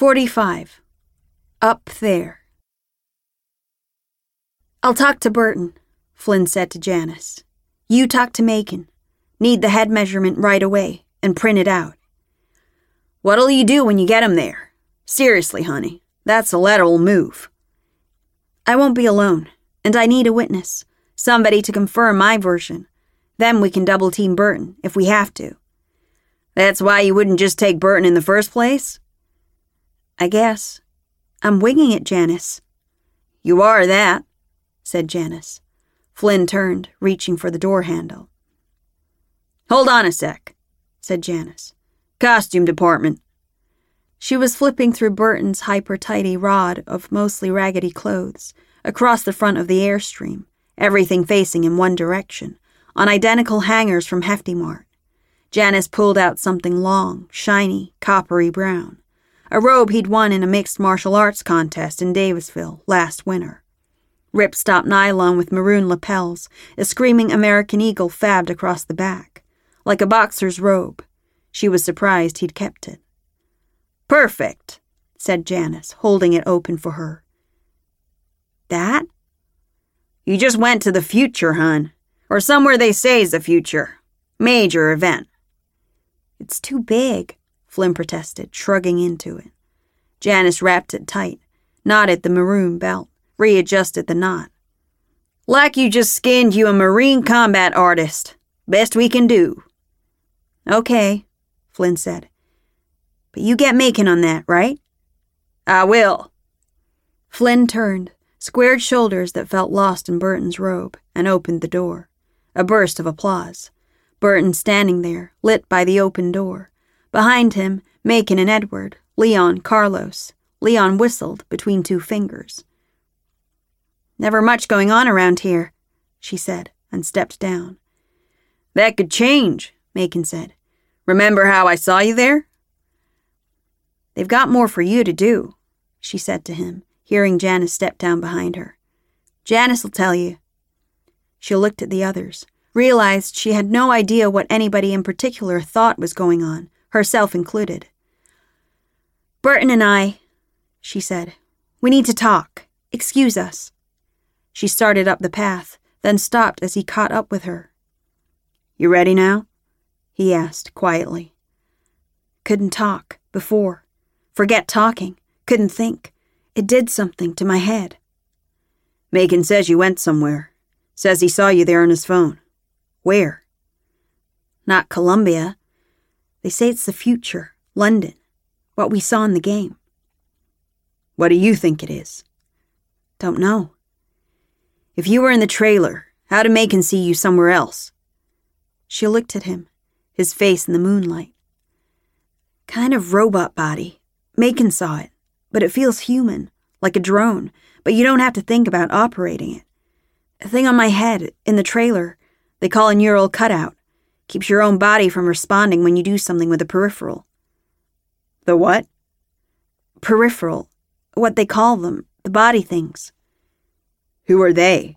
45. Up there. "I'll talk to Burton," Flynn said to Janice. "You talk to Macon. Need the head measurement right away, and print it out." "What'll you do when you get him there? Seriously, honey, that's a lateral move." "I won't be alone, and I need a witness. Somebody to confirm my version. Then we can double-team Burton, if we have to." "That's why you wouldn't just take Burton in the first place?" "I guess. I'm winging it, Janice." "You are that," said Janice. Flynn turned, reaching for the door handle. "Hold on a sec," said Janice. "Costume department." She was flipping through Burton's hyper-tidy rod of mostly raggedy clothes, across the front of the Airstream, everything facing in one direction, on identical hangers from Hefty Mart. Janice pulled out something long, shiny, coppery brown. A robe he'd won in a mixed martial arts contest in Davisville last winter. Ripstop nylon with maroon lapels, a screaming American eagle fabbed across the back. Like a boxer's robe. She was surprised he'd kept it. "Perfect," said Janice, holding it open for her. "That?" "You just went to the future, hun. Or somewhere they say's the future. Major event." "It's too big," Flynn protested, shrugging into it. Janice wrapped it tight, knotted the maroon belt, readjusted the knot. "Like you just skinned you a Marine combat artist. Best we can do." "Okay," Flynn said. "But you get Macon on that, right?" "I will." Flynn turned, squared shoulders that felt lost in Burton's robe, and opened the door. A burst of applause. Burton standing there, lit by the open door. Behind him, Macon and Edward, Leon, Carlos. Leon whistled between two fingers. "Never much going on around here," she said, and stepped down. "That could change," Macon said. "Remember how I saw you there?" "They've got more for you to do," she said to him, hearing Janice step down behind her. "Janice will tell you." She looked at the others, realized she had no idea what anybody in particular thought was going on, herself included. "Burton and I," she said, "we need to talk. Excuse us." She started up the path, then stopped as he caught up with her. "You ready now?" he asked quietly. "Couldn't talk, before. Forget talking. Couldn't think. It did something to my head." "Macon says you went somewhere. Says he saw you there on his phone. Where?" "Not Columbia. They say it's the future, London. What we saw in the game." "What do you think it is?" "Don't know." "If you were in the trailer, how did Macon see you somewhere else?" She looked at him, his face in the moonlight. "Kind of robot body. Macon saw it, but it feels human, like a drone, but you don't have to think about operating it. A thing on my head, in the trailer, they call a neural cutout. Keeps your own body from responding when you do something with a peripheral." "The what?" "Peripheral. What they call them, the body things." "Who are they?"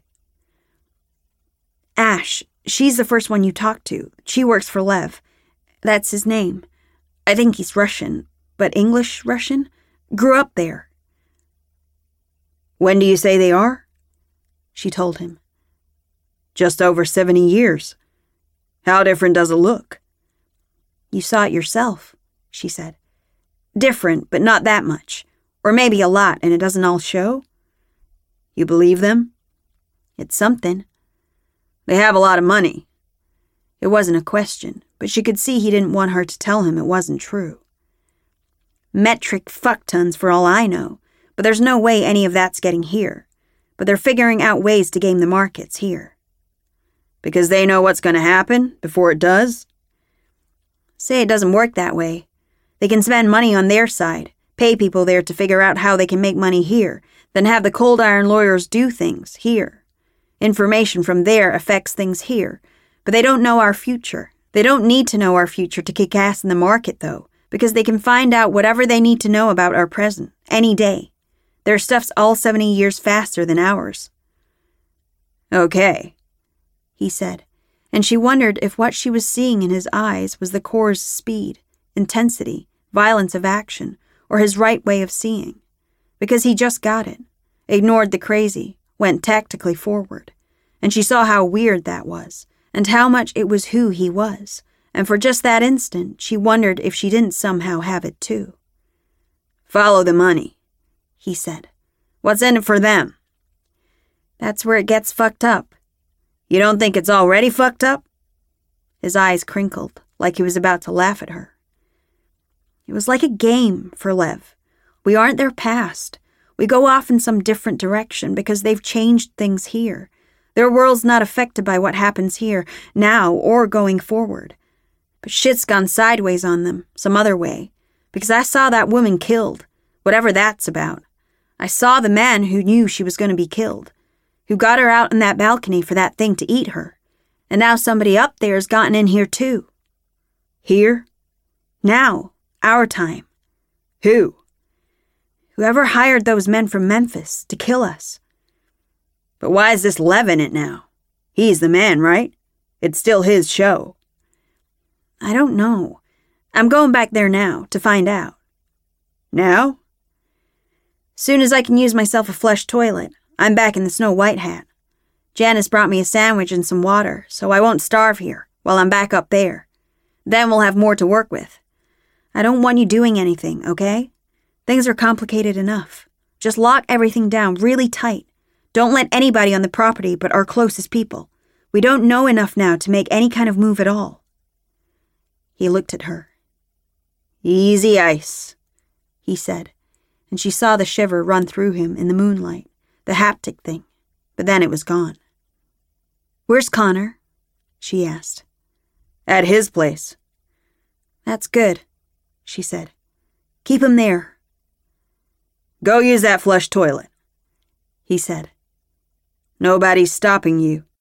"Ash. She's the first one you talked to. She works for Lev. That's his name. I think he's Russian, but English Russian. Grew up there." "When do you say they are?" She told him. "Just over 70 years. How different does it look?" "You saw it yourself," she said. "Different, but not that much. Or maybe a lot, and it doesn't all show." "You believe them?" "It's something." "They have a lot of money." It wasn't a question, but she could see he didn't want her to tell him it wasn't true. "Metric fuck tons for all I know, but there's no way any of that's getting here. But they're figuring out ways to game the markets here." "Because they know what's going to happen before it does?" "Say it doesn't work that way. They can spend money on their side, pay people there to figure out how they can make money here, then have the cold iron lawyers do things here. Information from there affects things here, but they don't know our future. They don't need to know our future to kick ass in the market, though, because they can find out whatever they need to know about our present, any day. Their stuff's all 70 years faster than ours." "Okay," he said, and she wondered if what she was seeing in his eyes was the Corps' speed, intensity, violence of action, or his right way of seeing, because he just got it, ignored the crazy, went tactically forward, and she saw how weird that was, and how much it was who he was, and for just that instant she wondered if she didn't somehow have it too. "Follow the money," he said. "What's in it for them?" "That's where it gets fucked up." "You don't think it's already fucked up?" His eyes crinkled, like he was about to laugh at her. It was like a game for Lev. We aren't their past. We go off in some different direction because they've changed things here. Their world's not affected by what happens here, now or going forward. But shit's gone sideways on them, some other way, because I saw that woman killed, whatever that's about. I saw the man who knew she was going to be killed, who got her out on that balcony for that thing to eat her. And now somebody up there's gotten in here too. Here? Now. Our time. Who? Whoever hired those men from Memphis to kill us. But why is this Lev in it now? He's the man, right? It's still his show. I don't know. I'm going back there now to find out. Now? Soon as I can use myself a flush toilet, I'm back in the Snow White hat. Janice brought me a sandwich and some water, so I won't starve here while I'm back up there. Then we'll have more to work with. I don't want you doing anything, okay? Things are complicated enough. Just lock everything down really tight. Don't let anybody on the property but our closest people. We don't know enough now to make any kind of move at all. He looked at her. Easy ice, he said, and she saw the shiver run through him in the moonlight, the haptic thing, but then it was gone. Where's Connor? She asked. At his place. That's good, she said. Keep him there. Go use that flush toilet, he said. Nobody's stopping you.